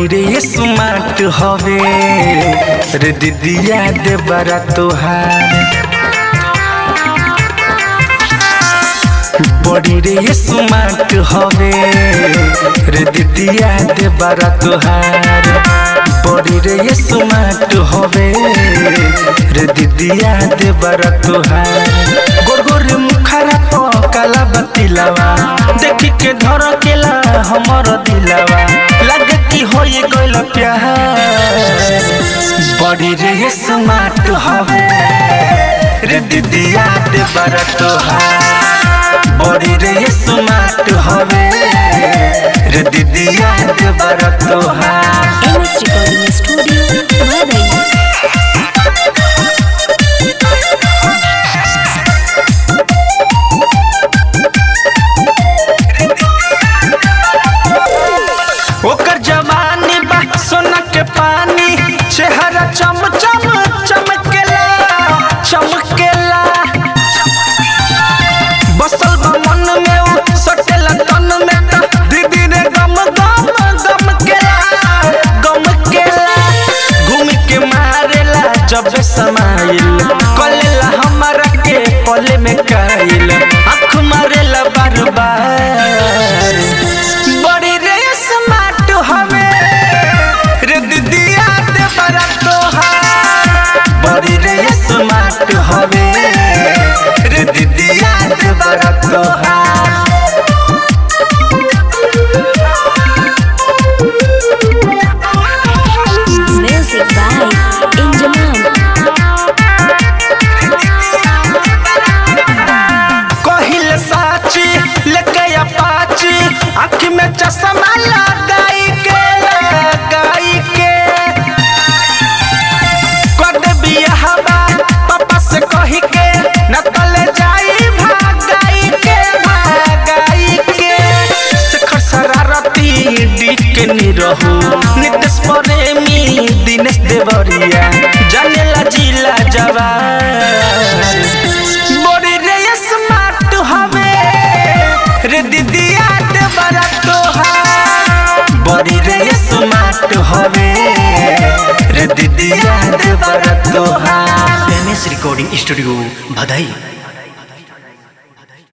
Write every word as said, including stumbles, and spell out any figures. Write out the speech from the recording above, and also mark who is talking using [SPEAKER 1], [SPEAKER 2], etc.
[SPEAKER 1] बड़ी रे स्मार्ट हवे रे दीदिया दे बरा तोहार। बड़ी रे स्मार्ट हवे रे दीदिया दे बरा तोहार। बड़ी रे स्मार्ट हवे रे दीदिया दे बरा तोहार। गोर गोर मुखरा तो काला बतिलावा देखी के धर केला हमर दिलावा लगे कि होई गइल प्यार। बड़ी रे स्मार्ट हवे रे दीदिया दे बरा तोहार। बड़ी रे स्मार्ट हवे रे दीदिया दे बरा तोहार।
[SPEAKER 2] एमएस रिकॉर्डिंग स्टूडियो भदई।
[SPEAKER 1] ओकर जवानी बा सोना के पानी चेहरा चम चम चमकेला चमकेला। बसल बा मन में उ सटेला तन में त दीदी रे गम गम गम केला गम केला। घूम के मारेला जब समाइल कलेला हमारा के पले में काइल आँख मारेला बार बार। बड़ी रे स्मार्ट हवे रे दीदिया दे बरा तोहार। बड़ी रे स्मार्ट हवे रे दीदिया दे बरा तोहार।
[SPEAKER 2] Music by Inzamam.
[SPEAKER 1] कहिल साची लेके अपाची आँख में चश्मा लगाई के लगाई के कर दे बियाहबा पापा से कही के न तले जाई भागाई के भागाई के। शेखर शरारती डी के निरहु नितेश प्रेमी दिनेश देवरिया जानेला जिला जवार। बड़ी रे स्मार्ट हवे रे दीदिया दे बरा तोहार। बड़ी रे स्मार्ट हवे रे दीदिया दे बरा तोहार।
[SPEAKER 3] एमएस रिकॉर्डिंग स्टूडियो भदई।